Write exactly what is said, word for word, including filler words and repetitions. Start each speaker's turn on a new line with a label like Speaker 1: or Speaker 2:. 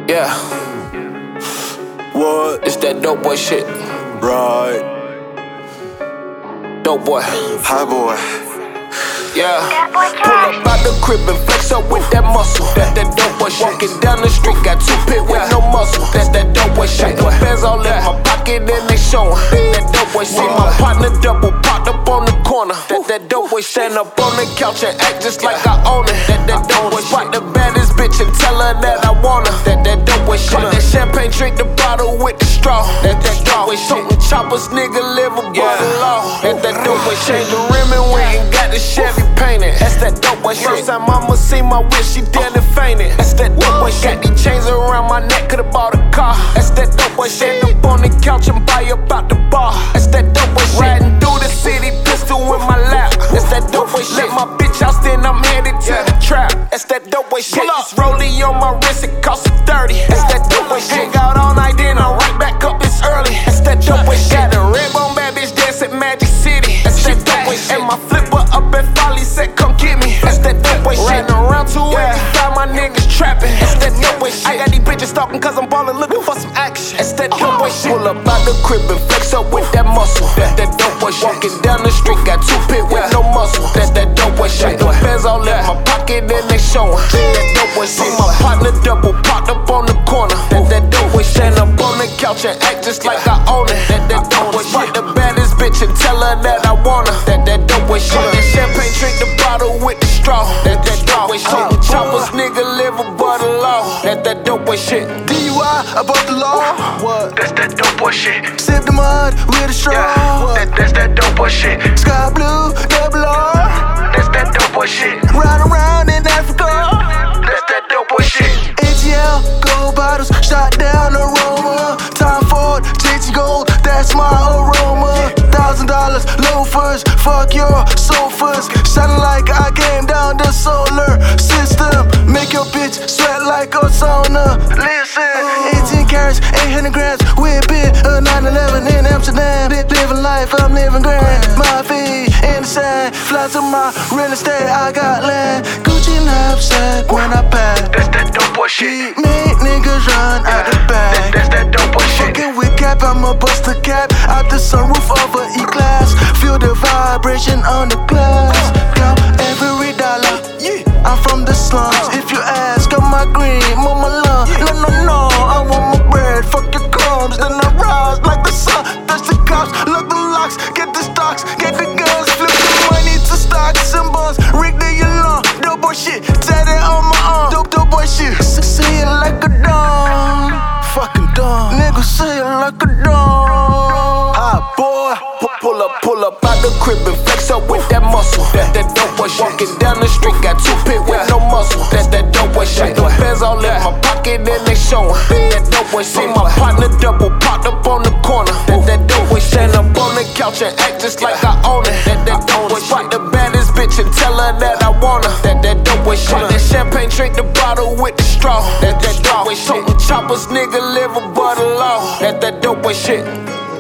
Speaker 1: Yeah. What? It's that dope boy shit.
Speaker 2: Right.
Speaker 1: Dope boy.
Speaker 2: High boy.
Speaker 1: Yeah. Pull up out the crib and flex up with that muscle. That that dope boy shit. Walking down the street, got two pit with no muscle. That's that dope boy shit. The bands all in my pocket and they showin'. That dope boy shit. My partner double popped up on the corner. That that dope boy stand up on the couch and act just like I own it. That that dope boy spot the baddest bitch and tell her that I want her. That that dope boy shit. That champagne, drink the bottle with the straw. That that dope boy shit. Choppers, nigga, live above the law. That that dope boy change the rim and went and got the Chevy painted. That's that dope boy shit. First time mama see my whip, she dead and fainted. That's that dope boy shit. Got these chains around my neck, could've bought a car. That's that dope boy shit. Up on the couch and buy about the bar. That's that dope boy shit. Riding through the city, pistol in my lap. That's that dope boy shit. Let my bitch house, then I'm headed to the trap. That's that dope boy shit. This rollie on my wrist, it cost a thirty. That's that dope boy shit. Hang out all night, then I'm right back up, it's early. That's that dope boy shit. Got a red bone bad bitch dance at Magic City. That's that dope boy shit. And my flipper up at Folly said, come get me. That's that dope boy shit. Riding around two eighty-five, my niggas trapping. That's that dope boy shit. I got these bitches stalking cause I'm ballin', looking for some action. That's that dope boy shit. Pull up out the crib and flex up with that muscle. That's that dope boy shit. Walking down the street, got two pit with no muscle. That's that dope boy shit. The bands all in my pocket and they showin'. That dope boy shit. My partner double popped up on the corner. That that dope boy stand up on the couch and act just like I own it. That that dope boy shit. The baddest bitch and tell her that I want her. That that dope boy shit. That champagne, drink the bottle with the straw. That that dope boy shit. Choppers, nigga, live above the law. That that dope boy shit.
Speaker 3: D U I above the law.
Speaker 1: What? That's that dope boy shit.
Speaker 3: Sip the mud with a straw.
Speaker 1: Yeah. That, that's that dope boy shit.
Speaker 3: Sky blue, double R.
Speaker 1: That's that dope boy shit.
Speaker 3: Ride around in Africa.
Speaker 1: That's that dope boy shit.
Speaker 3: A T L, gold bottles, shot down aroma. Time Ford, J T Gold, that's my aroma. Thousand dollars, loafers, fuck your sofas. Shining like I came down the solar system. Make your bitch sweat like a sauna. Listen, eighteen carats, eight hundred grams. Whip it, a nine eleven in Amsterdam. Living life, I'm living grand. My feet in the sand, fly to my real estate. I got land, Gucci knapsack when I pack.
Speaker 1: That's that dope boy shit.
Speaker 3: Make niggas run out the back.
Speaker 1: That's that dope boy shit.
Speaker 3: Fucking with cap, I'ma bust a cap out the sunroof of a E-Class. Feel the vibration on the glass. Count every dollar. I'm from the slums. If you ask, I'm my green, mama love. No, no, no, I want my bread. Fuck your crumbs, then I rise like the sun. Touch the cops, lock the locks, get the stocks, get the guns, flip the money to stocks and bonds. Rig the alarm, dope boy shit, tie that on my arm. Dope, dope boy shit, say it like a dog. Fucking dog, nigga, say it like a dog.
Speaker 1: Ah, boy, P- pull up, pull up out the crib and flex up with that muscle. That that dope boy shit. Walking down the street, got two pit with no muscle. That's that dope boy shit. The bands all in my pocket and they showin'. That that dope boy shit. My partner double popped up on the corner. That that dope boy stand up on the couch and act just like I own it. That that dope boy spot the baddest bitch and tell her that I want her. That that dope boy shit. That champagne, drink the bottle with the straw. That that dope boy shit. Choppers, nigga, live above the law. That that dope boy shit.